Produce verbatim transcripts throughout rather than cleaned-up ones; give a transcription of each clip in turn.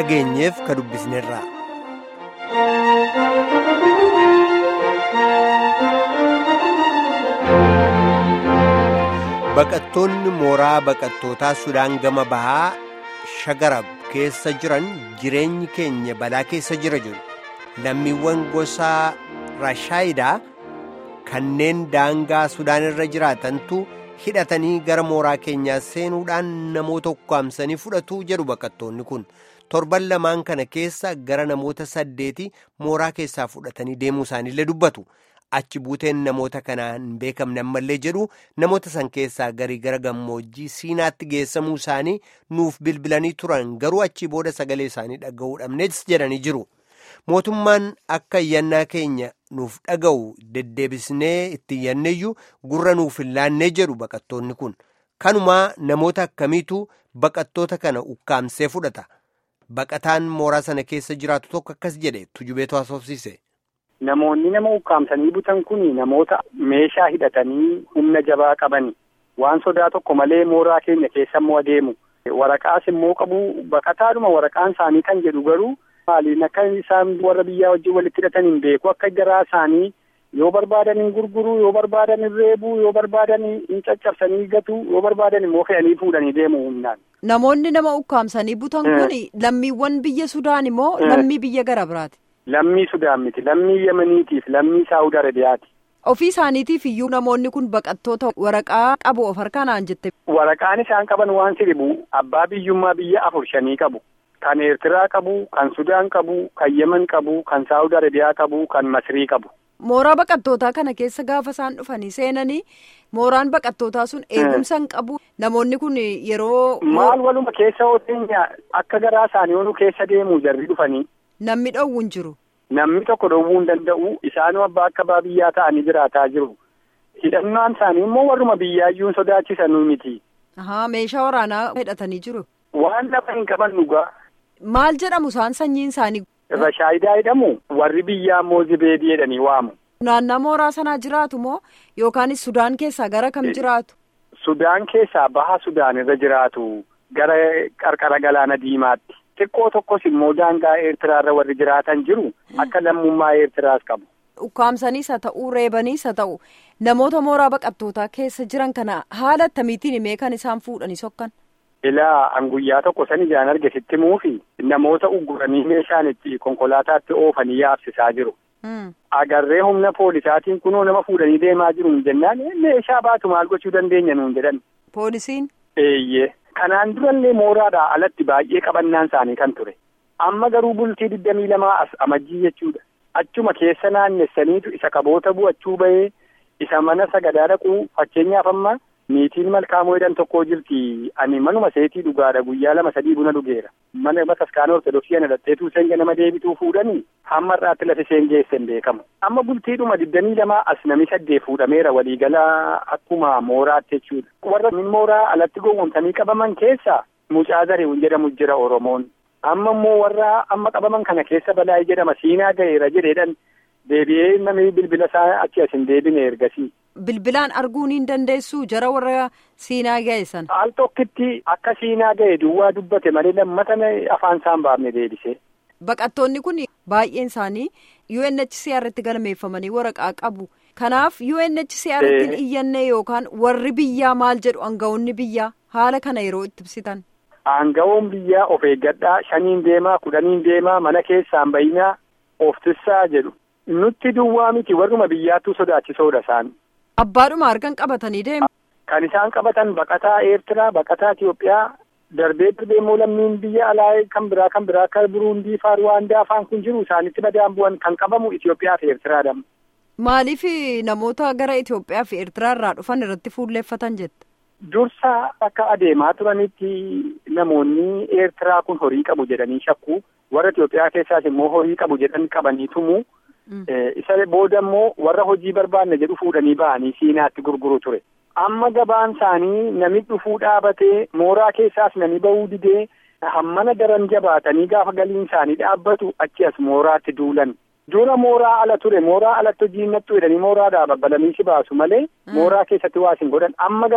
dhageenyeef ka dubbisnerra. Baqattoonni mooraa baqattootaa Sudaan gama bahaa Shagarab keessa jiran jireenyi keenya balaa keessa jira jiru. Lammiiwwan gosa Raashaayidaa kanneen daangaa Sudaan irra jiraatantu hidhatanii gara mooraa keenyaa seenuudhaan namoota ukkaamsanii fudhatu jedhu baqattoonni kun. Torban lamaan kana keessa gara namoota saddeeti mooraa keessaa fudhatanii deemuu isaaniillee dubbatu. Achi buuteen namoota kanaan hin beekamne ammallee jedhu namoota san keessaa garii gara gammoojjii Siinaatti geessamuu isaanii nuuf bilbilanii turan garuu achi booda sagalee isaanii dhaga'uu dhabnes jedhanii jiru. Mootummaan akka iyyannaa keenya nuuf dhaga'u deddeebisnee itti iyyanneeyyuu gurra nuuf hin laannee jedhu baqattoonni kun. Kanumaa namoota akkamiitu baqattoota kana ukkaamsee fudhata. Baqataan mooraa sana keessa jiraatu tokko akkas jedhe tujubeetu haasofsiise. Namoonni nama ukkaamsanii butan kun namoota meeshaa hidhatanii humna jabaa qabani. Waan sodaa tokko malee mooraa keenya keessa immoo adeemu. Waraqaas immoo qabu baqataadhuma waraqaan isaanii kan jedhu garuu maaliin akka isaan warra biyyaa wajjin walitti hidhatan hin beeku. Akka garaa isaanii yoo barbaadan hin gurguru, yoo barbaadan hin reebu, yoo barbaadan hin caccabsanii gatu, yoo barbaadan immoo fe'anii fuudhanii deemu humnaan. Namoonni nama ukkaamsanii butan kun lammiiwwan biyya Sudaan immoo lammii biyya gara biraati. Lammii Sudaan miti, lammii Yemeniitiif, lammii Saawud Arabiyaati. Ofii isaaniitiif iyyuu namoonni kun baqattoota waraqaa qabu of harkaan jette. Waraqaan isaan qaban waan siribu abbaa biyyummaa biyya afur shanii qabu. Kan Eertiraa qabu, kan Sudaan qabu, kan Yemen qabu, kan Saawud Arabiyaa qabu, kan Masrii qabu. Mooraa baqattootaa kana keessa gaafa isaan dhufanii seenanii mooraan baqattootaa sun eegumsa hin qabu. Namoonni kun yeroo. Maal waluma keessa oolteenya akka garaa isaanii oolu keessa deemu jarri dhufanii. Namni dhowwu hin jiru. Namni tokko dhowwuu hin danda'u. Isaanuu abbaa akka abbaa biyyaa ta'anii jiraataa jiru. Hidhannaan isaanii immoo warruma biyyaayyuu sodaachisan miti. Ahaa meeshaa waraanaa hidhatanii jiru. Waan lafa hin qaban dhugaa. Maal jedhamu isaan sanyiin isaanii? Raashaayidaa jedhamu warri biyyaa immoo Zibeedii jedhanii waamu. Naannoo mooraa sanaa jiraatu moo yookaanis Sudaan keessaa gara kam jiraatu? Sudaan keessaa baha Sudaan irra jiraatu gara qarqara galaana diimaatti. Xiqqoo tokkos immoo daangaa Eertiraarra warri jiraatan jiru akka lammummaa Eertiraas qabu. Ukkaamsaniis haa ta'uu reebaniis haa ta'u namoota mooraa baqattootaa keessa jiran kana haala attamiitiin himee kan isaan fuudhanii sokkan? Ilaa an guyyaa tokko san ijaan arge sitti muufi namoota ugguranii meeshaan itti konkolaataatti oofanii yaabsisaa jiru. Agarree humna poolisaatiin kunoo nama fuudhanii deemaa jiru jennaan meeshaa baatu maal gochuu dandeenya nuun jedhan. Poolisiin? Eeyyee. Kanaan durallee mooraadhaa alatti baay'ee qabannaan isaanii kan ture. Amma garuu bultii digdamii lamaa as amajjii jechuudha. Achuma keessa naannessaniitu isa qaboota bu'achuu bahee isa mana sagadaa dhaquu fakkeenyaaf amma niitiin malkaamoo jedhan tokko jirti. Ani manuma seetii dhugaadha guyyaa lama sadii buna dhugeera. Mana bataskaana ortodoksii ana dhadheetuu seenga nama deebituu fuudhanii hamma irraatti lafa isheen geessen beekamu. Amma bultiidhuma digdamii lamaa as nami saddeet fuudhameera waliigalaa akkuma mooraatti jechuudha. Warra min mooraa alatti gowwomsanii qabaman keessa mucaa Zarihuun jedhamu jira Oromoon. Amma immoo warra amma qabaman kana keessa Balaayii jedhama Siinaa ga'eera jedheedhan deebi'ee namni bilbila isaa achi as hin deebine ergasii. Bilbilaan arguun hin dandeessu jara warra Siinaa ga'e san. Al tokkitti akka Siinaa ga'e duwwaa dubbate malee lammata afaan isaan baafne deebise. Baqattoonni kun baay'een isaanii U N H C R tti galmeeffamanii waraqaa qabu. Kanaaf U N H C R tti iyyannee yookaan warri biyyaa maal jedhu aangawoonni biyyaa haala kana yeroo itti ibsitan. Aangawoon biyyaa of eeggadhaa shaniin deemaa kudhaniin deemaa mana keessaan bayinaa of tissaa jedhu. Nutti duwwaa miti warruma biyyaattuu sodaachisoodha isaan. Abbaadhuma harkaan qabatanii deemu. Kan isaan qabatan baqataa Eertiraa, baqataa Itiyoophiyaa, darbee darbee immoo lammiin biyya alaa kan biraa kan biraa akka Buruundii faa Ruwaandaa faan kun jiru isaanitti badaan bu'an kan qabamu Itiyoophiyaa fi Eertiraadha. Maaliif namoota gara Itiyoophiyaa fi Eertiraa irraa dhufan irratti fuulleeffatan jette? Dursa akka adeemaa turanitti namoonni Eertiraa kun horii qabu jedhanii shakku warra Itiyoophiyaa keessaas immoo horii qabu jedhan qabanii tumu. Isa booda immoo warra hojii barbaanne jedhu fuudhanii ba'anii Siinaatti gurguru ture. Amma gabaan isaanii nami dhufuu dhaabatee mooraa keessaas nami bahuu didee hammana daran jabaatanii gaafa galiin isaanii dhaabbatu achi as mooraatti duulan. Dura mooraa ala ture mooraa alatti hojii nattu jedhanii mooraadhaa babbalanii si baasu malee mooraa keessatti waa sin godhan amma garuu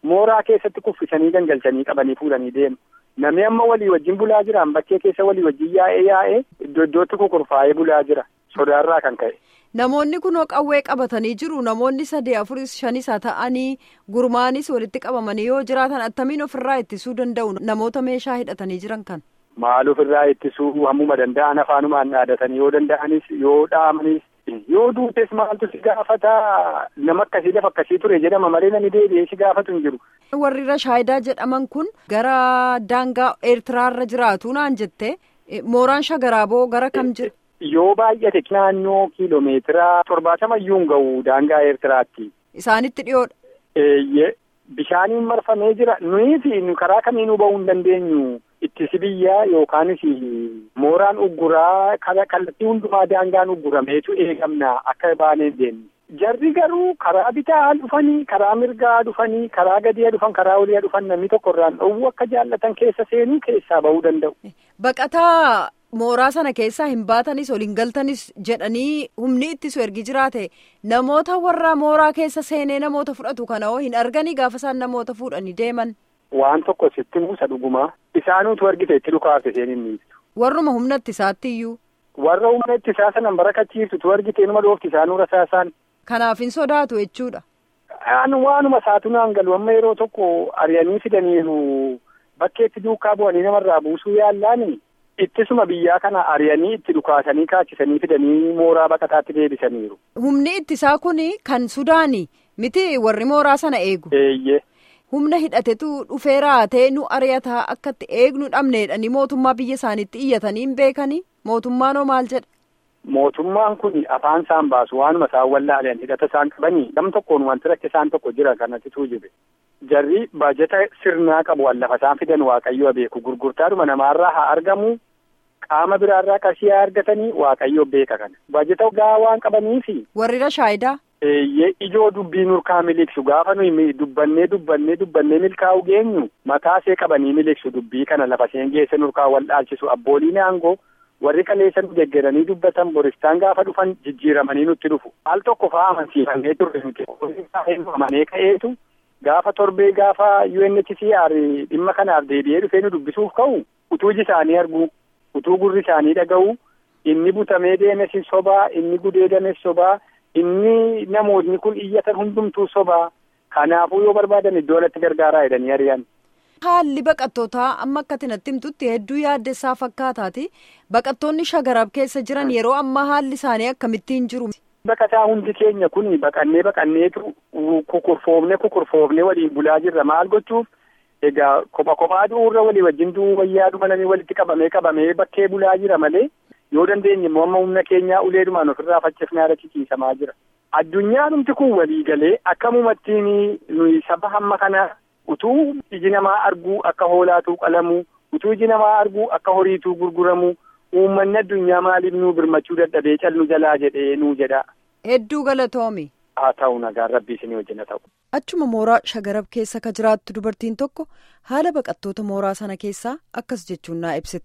mooraa keessatti kuffisanii gangalchanii qabanii fuudhanii deemu. Namni amma walii wajjin bulaa jira, bakkee keessa walii wajjin yaa'ee yaa'ee iddoo iddootti kukurfaa'ee bulaa jira sodaarraa kan ka'e. Namoonni kunoo qawwee qabatanii jiru. Namoonni sadii afuris shanis haa ta'anii gurmaanis walitti qabamanii yoo jiraatan attamiin ofirraa ittisuu danda'u namoota meeshaa hidhatanii jiran kan. Maal ofirraa ittisuu hammuma danda'an afaanumaan dhaadatanii yoo danda'anis yoo dhaamanis yoo duutes maaltu si gaafataa nama akkasii lafa akkasii ture jedhama malee namni deebi'ee si gaafatu hin jiru. Warri Rashaayidaa jedhaman kun gara daangaa Eertiraarra jiraatu naan jette mooraan Shagaraaboo gara kam jira? Yoo baay'ate naannoo kiiloomeetira torbaatama iyyuu hin ga'u daangaa Eertiraatti. Isaanitti dhiyoodha. Eeyyee bishaaniin marfamee jira. Nuyi fi karaa kamiinuu ba'uu hin dandeenyu. Ittisi biyyaa yookaanis mooraan ugguraa kallattii hundumaa daangaan uggurameetu eegamna akka baanee deemnu. Jarri garuu karaa bitaa dhufanii, karaa mirgaa dhufanii, karaa gadii dhufan, karaa olii dhufan namni tokko irraan dhowwuu akka jaallatan keessa seenuu keessaa ba'uu danda'u. Baqataa mooraa sana keessaa hin baatanis ol hin galtanis jedhanii humni ittisu ergi jiraate namoota warra mooraa keessa seenee namoota fudhatu kana hoo hin arganii gaafa isaan namoota fuudhanii deeman. Waan tokko sitti muusa dhugumaa isaanuutu argite itti dhukaafte seenin miiftu. Warruma humna ittisaatti iyyuu. Warra humna ittisaa sanan barakachiiftu tu argite numa dhoofti isaanuu rasaasaan. Kanaaf hin sodaatu jechuudha. Waanuma isaatu naan galu amma yeroo tokko ari'anii fidaniiru bakkeetti duukaa bu'anii namarraa buusuu yaallaani ittisuma biyyaa kana ari'anii itti dhukaasanii kaachisanii fidanii mooraa baqataatti deebisaniiru. Humni ittisaa kun kan Sudaanii miti warri mooraa sana eegu. Eeyyee. Humna hidhatetu dhufee raatee nu ari'ataa akka itti eegnu dhabneedhani mootummaa biyya isaaniitti iyyatanii hin beekanii mootummaan hoo maal jedha? Mootummaan kun afaan isaan baasu waanuma isaan wallaaleen hidhata isaan qabanii nam tokkoon wanti rakke isaan tokko jira kanattituu jibe. Jarri baajata sirnaa qabu lafa isaan fidan waaqayyoo beeku gurgurtaadhuma namaarraa haa argamu qaama biraarraa qarshii haa argatanii waaqayyoo beeka kana. Baajata gaa waan qabaniifi. Warri Rashaayidaa. Eeyyee ijoo dubbii nurkaa miliqsu gaafa nuyi dubbannee dubbannee dubbannee milkaa'u geenyu mataasee qabanii miliqsu dubbii kana lafa seen geesse nurkaa wal dhaalchisu abbooliin aangoo warri kaleessa nu deeggaranii dubbatan boristaan gaafa dhufan jijjiiramanii nutti dhufu. Al tokko fa'aa amansiifamee turre nuti amanee ka'eetu gaafa torbee gaafa U N H C R dhimma kanaaf deebi'ee dhufee nu dubbisuuf ka'u utuu iji isaanii argu utuu gurri isaanii dhaga'u inni butamee deemes sobaa inni gudeedames sobaa. Inni namootni kun iyyatan hundumtuu sobaa kanaafuu yoo barbaadan iddoo alatti gargaaraa jedhanii ari'an. Haalli baqattootaa amma akkatti natti himtutti hedduu yaaddessaa fakkaataati. Baqattoonni Shagaraab keessa jiran yeroo ammaa haalli isaanii akkamittiin jiru? Baqataa hundi keenya kun baqannee baqanneetu kukurfoofne kukurfoofne waliin bulaa jirra maal gochuuf egaa kopha kophaa du'uurra walii wajjin du'uu wayyaa dhumananii walitti qabamee qabamee bakkee bulaa jira malee. Yoo dandeenye immoo amma humna keenyaa uleedumaan ofirraa faccifnee haala ciciisamaa jira. Addunyaan humti kun walii galee akkamumattiin nuyi saba hamma kana utuu iji namaa arguu akka hoolaatuu qalamu utuu iji namaa arguu akka horiituu gurguramu uummanni addunyaa maaliif nuu birmachuu dadhabee callu jalaa jedhee nuu jedha. Hedduu galatoomi. Haa ta'u nagaan rabbii isinii wajjin haa ta'u. Achuma mooraa Shagarab keessa ka jiraattu dubartiin tokko haala baqattoota mooraa sana keessaa akkas jechuun naa ibsite.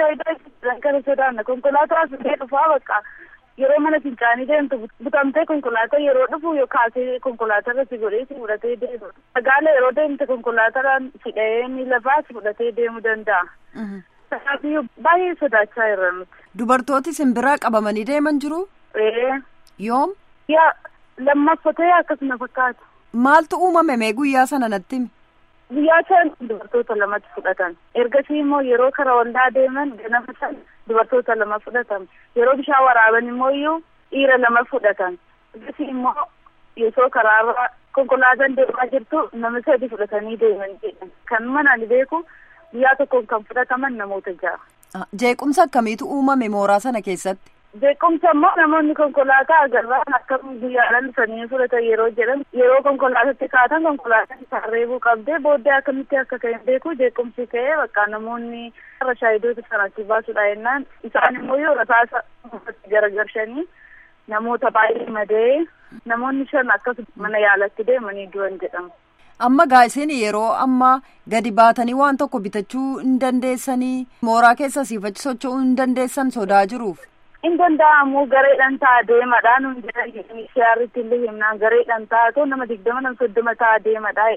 Kana sodaanna konkolaataa asirree dhufaa bakka yeroo mana fincaanii deemtu butamtee konkolaataa yeroo dhufu kaasee konkolaataa irratti godhee si fudhatee deemu. Magaala yeroo deemte konkolaataan fidhee miila baas fudhatee deemuu danda'a. Kanaafuu baay'ee sodaachaa jirra nuti. Dubartooti simbiraa qabamanii deeman jiru? Ee. Yoom? Yaa lammaffatee akkasuma fakkaata. Maaltu uumame mee guyyaa sana natti himi? Guyyaa sana dubartoota lamatti fudhatan. Ergasii immoo yeroo karaa waldaa deeman ganama sana dubartoota lama fudhatan. Yeroo bishaan waraaban immoo iyyuu dhiira lama fudhatan. Ergasii immoo yeroo karaarra konkolaataan deemaa jirtu nama sadi fudhatanii deeman jedhan. Kan manaan beeku guyyaa tokkoon kan fudhataman namoota ja'a. Jeequmsa akkamiitu uumame mooraa sana keessatti? Jeequmsa immoo namoonni konkolaataa agarraan akkam guyyaadhaan dhufanii fudhatan yeroo jedhan yeroo konkolaatatti kaatan konkolaataan isaan reebuu qabdee booddee akkamitti akka ka'e beeku jeequmsi ka'ee bakka namoonni Rashaayidoota sanatti baasuudha jennaan isaan immoo yoo rasaasa garagarshanii namoota baay'ee madee namoonni shan akkasuma mana yaalatti deemanii du'an jedhamu. Amma gaa'isiin yeroo amma gadi baatanii waan tokko bitachuu hin dandeessanii mooraa keessa siifachi socho'uu hin dandeessan sodaa jiruuf. In danda'amu gareedhaan ta'a deemadhaan hundi siyaarritti illee himnaan gareedhaan ta'a nama digdama nama soddoma ta'a deemadhaa jedhan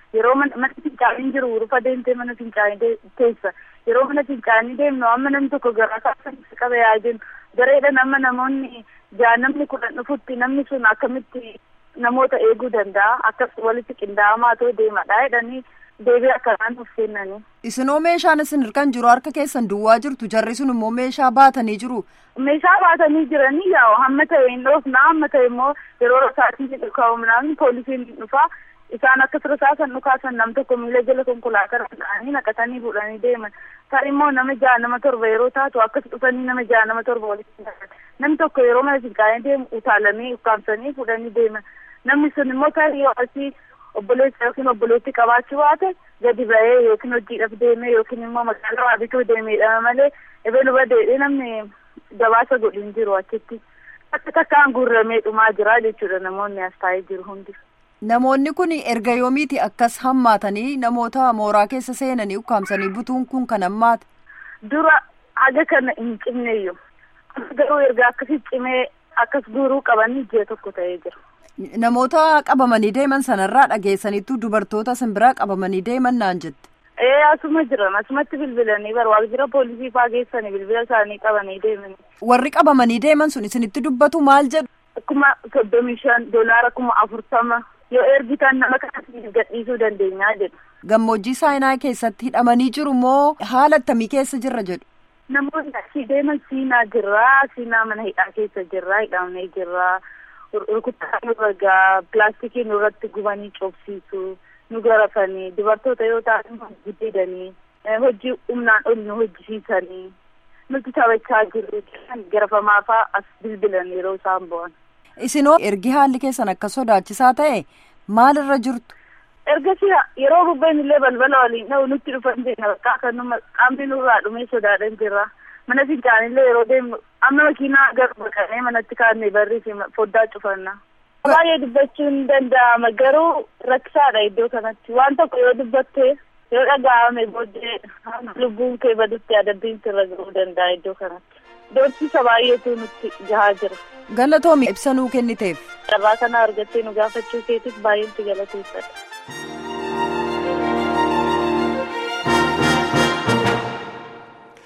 yeroo mana fincaanii jiru rufa deemtee mana fincaanii teessa yeroo mana fincaanii deemnu amma namni tokko garaa kaasanii qabee yaa jennu gareedhaan amma namoonni jaa namni kudhan dhufutti namni sun akkamitti namoota eeguu danda'a akkas walitti qindaa'amaa ta'uu deemadha jedhanii deebii akkanaan of kennanii. Isinoo meeshaan isin hirkan jiru harka keessan duwwaa jirtu jarri sun immoo meeshaa baatanii jiru. Meeshaa baatanii jiranii yaa hamma ta'e hin dhoofnaa hamma ta'e immoo yeroo rasaatiin dhukaa'umnaan poolisiin dhufaa isaan akkas rasaasan dhukaasan nam tokko miila jala konkolaataa dhaqanii naqatanii fuudhanii deeman ta'a immoo nama ja'a nama torba yeroo taatu akkas dhufanii nama ja'a nama torba walitti naqatan namni tokko yeroo mana fincaanii deemu utaalanii ukkaamsanii fuudhanii deeman namni sun immoo tarii asii obboleessa yookiin obboleetti qabaachuu baate gadi ba'ee yookiin hojiidhaaf deemee yookiin immoo magaalaa waa bituu deemeedha malee ebelu badeedhee namni gabaasa godhin jiru achitti akka takkaan guurramee dhumaa jira jechuudha namoonni as taa'ee jiru hundi. Namoonni kun erga yoomiiti akkas hammaatanii namoota mooraa keessa seenanii ukkaamsanii butuun kun kan hammaate? Dura haga kana hin cimneeyyu garuu erga akkasii cimee akkas guuruu qabanii ji'a tokko ta'ee jira. Namoota qabamanii deeman sanarraa dhageessaniitu dubartoota simbiraa qabamanii deeman naan jette. Ee asuma jiran asumatti bilbilanii barbaachisa poolisii faa geessanii bilbila isaanii qabanii deemanii. Warri qabamanii deeman sun isinitti dubbatu maal jedhu? Kuma soddomii shan doolaara kuma afurtama yoo ergitan nama kanatti gadhiisuu dandeenyaa jedhu. Gammoojjii Saayinaa keessatti hidhamanii jiru moo haala akkamii keessa jirra jedhu? Namoonni asii deeman siinaa jirraa siinaa mana hidhaa keessa jirraa hidhamnee jirraa. Rukutaa nurragaa pilaastikii nurratti gubanii cobsiisu nu garafanii dubartoota yoo ta'an guddidanii hojii humnaan ol nu hojjisiisanii nuti taphachaa jirru garafamaa fa'aa as bilbilan yeroo isaan bu'an. Isinoo ergi haalli keessan akka sodaachisaa ta'e maalirra jirtu? Ergasii yeroo bubbeen illee balbala waliin dha'u nutti dhufan deemna bakka akkanuma qaamni nurraa dhumee sodaadhan jirra. Mana fincaanillee yeroo deemnu amma makiinaa gara baqanee manatti kaannee barrii fi foddaa cufanna. Baay'ee dubbachuu hin danda'ama garuu rakkisaadha iddoo kanatti waan tokko yoo dubbatte yoo dhaga'ame booddee lubbuun kee badutti adabbiin sirra ga'uu danda'a iddoo kanatti. Doorsisa baay'eetu nutti gahaa jira. Galatoomi ibsa nuu kenniteef. Carraa kana argattee nu gaafachuu keetiif baay'een si galateeffadha.